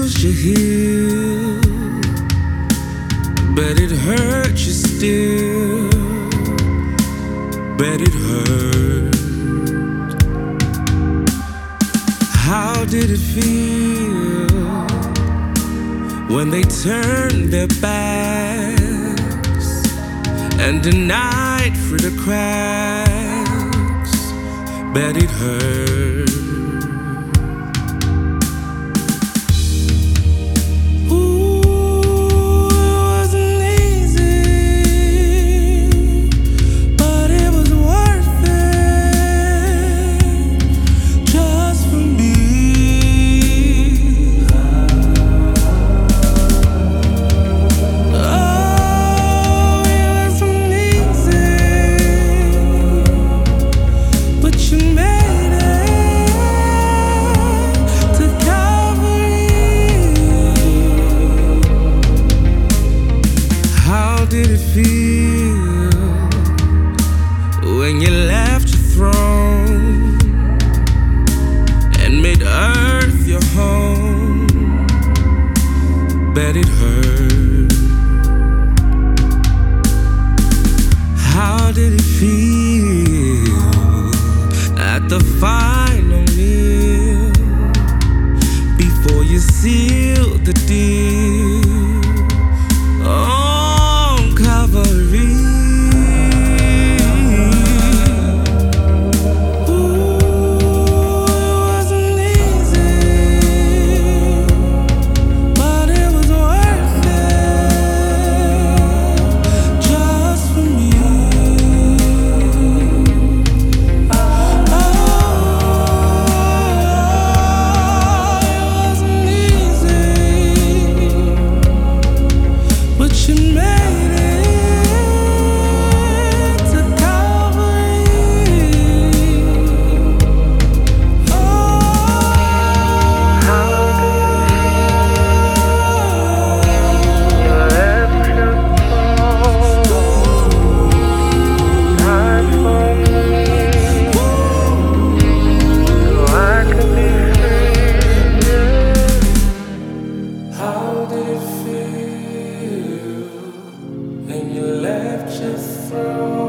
bruised you heal, but it hurt you still. Bet it hurt. How did it feel when they turned their backs and denied through the cracks? Bet it hurt. How did it feel when you left your throne and made earth your home? Bet it hurt. How did it feel at the final meal before you sealed the deal? How did it feel when you left your throne?